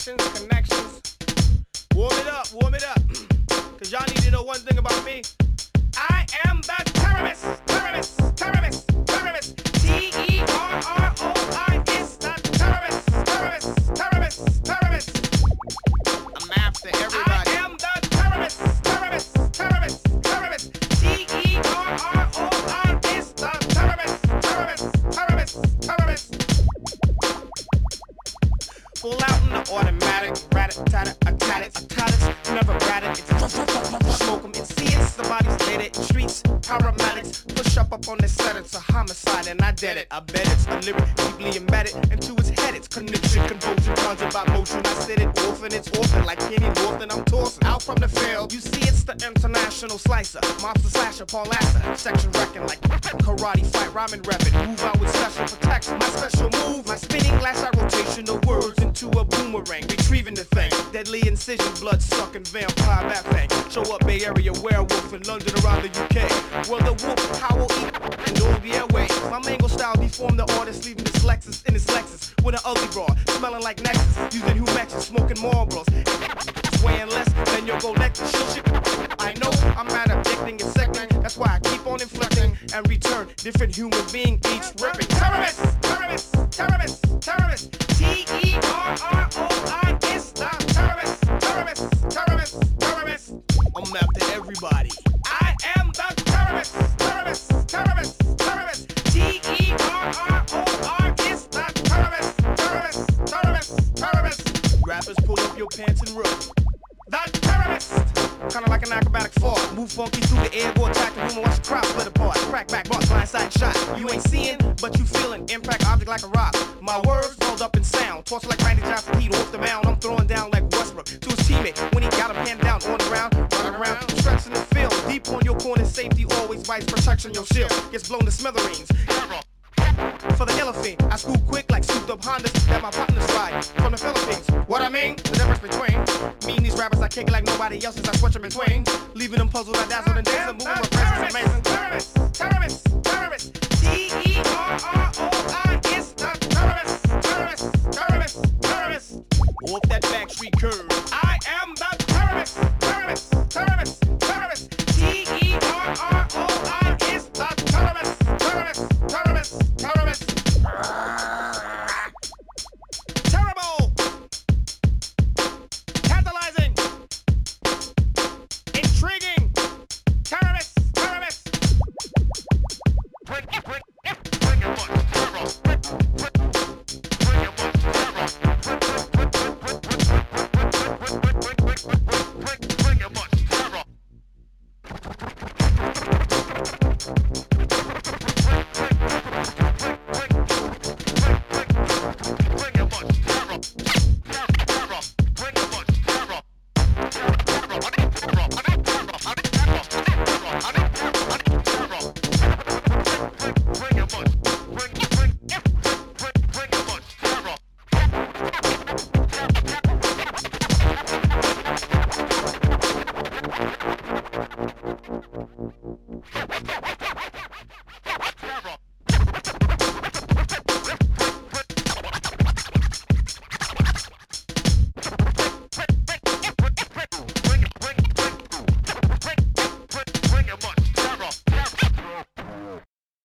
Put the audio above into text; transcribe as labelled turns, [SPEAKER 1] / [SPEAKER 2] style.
[SPEAKER 1] connections. Warm it up. Cause y'all need to know one thing about me. I am the terrorist. T-E-R-R-O-I-S, the terrorist. I'm after everybody. I am the terrorist. T-E-R-R-O-I-S, the terrorist. Full out in the automatic, rat-a-tat-a, a never rat it, smoke 'em, it's somebody's laid it in streets, paramedics, push up on the set, it's a homicide, and I did it, I bet it's a lyric deeply embedded into its head, it's connection, convulsion, conjure by motion, I said it often, it's orphan, like Kenny Norton, I'm tossing, out from the field, you see it's the international slicer, mobster slasher, Paul Lasser, section wrecking like karate fight, rhyming rapping, move out with special protection, my special move, my spinning glass eye rotation of words into a boomerang, retrieving the thing, deadly incision, blood sucking vampire that thing, show up Bay Area werewolf in London around the UK, well the wolf howl eat and all the airways, my mango style deformed the artist, leaving this Lexus in his Lexus with an ugly broad, smelling like Nexus, using Humexes, smoking Marlboros, weighing less than your Golectus, shit. I know I'm mad addicting and second, that's why I keep on inflecting and return different human being each ripping. Terrorist, T-E-R-R-O-I-S, the terrorist. I'm after everybody. I am the terrorist. T-E-R-R-O-I-S, the terrorist. Rappers pull up your pants and run. The terrorist. Kinda like an acrobatic fall. Move funky through the air, go attack the room and watch the crowd split apart. Crack back, boss, blindside shot. You ain't seeing, but you feeling. Impact object like a rock. My words rolled up in sound. Tossed like Randy Johnson, Heat off the mound. I'm throwing down like Westbrook to his teammate when he got him hand down on the ground. Running around, stretching the field. Deep on your corner, safety always vice protection. Your shield gets blown to smithereens. For the elephant, I scoop quick like souped up Hondas that my partners ride from the Philippines. What I mean? The difference between me and these rappers I kick like nobody else's. I switch in between, leaving them puzzled. I dazzle and dance and moving with presence amazing. Terrorist. T-E-R-R-O-I-S, the terrorist. Off that back street curve. I am the terrorist.